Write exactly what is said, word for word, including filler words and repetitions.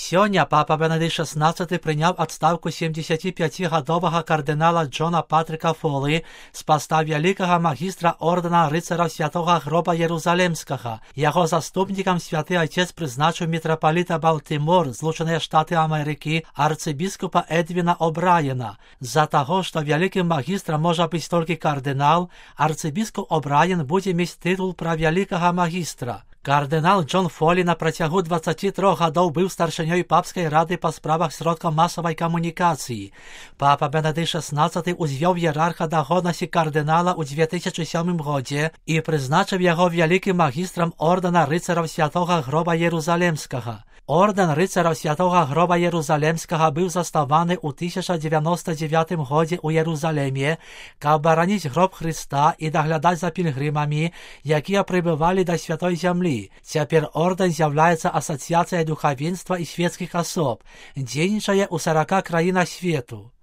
Сёння папа Бенедикт шестнадцатый прыняў адстаўку семидесятипятигадовага кардынала Джона Патрика Фолы з паста вялікага магістра ордэна рыцараў святога гроба Єрусалемскага. Яго заступнікам святы айцец прызначыў мітрапаліта Балтимор, Злучаныя Штаты Амерыкі, арцыбіскупа Эдвіна О'Брайена. З-за таго, што вялікім магістрам можа быць толькі кардынал, арцыбіскуп О'Брайен будзе мець тытул пра вялікага магістра. Кардынал Джон Фолі на працягу дваццаці трох гадоў быў старшынёй папскай рады па справах сродкаў масавай камунікацыі. Папа Бенедикт шестнадцатый узвёў іерарха да годнасці кардынала ў дзве тысячы сёмым годзе і прызначыў яго вялікім магістрам ордэна рыцараў святога гроба Єрусалемскага. Ордэн рыцараў святога гроба Єрусалемскага быў заснаваны ў тысяча дзевяноста дзевятым годзе ў Єрусалеме, каб бараніць гроб Хрыста і даглядаць за пільгрымамі, якія прыбывалі да святой зямлі. Цяпер ордэн з'яўляецца асацыяцыяй духавенства і свецкіх асоб, дзейнічае ў сарака краінах свету.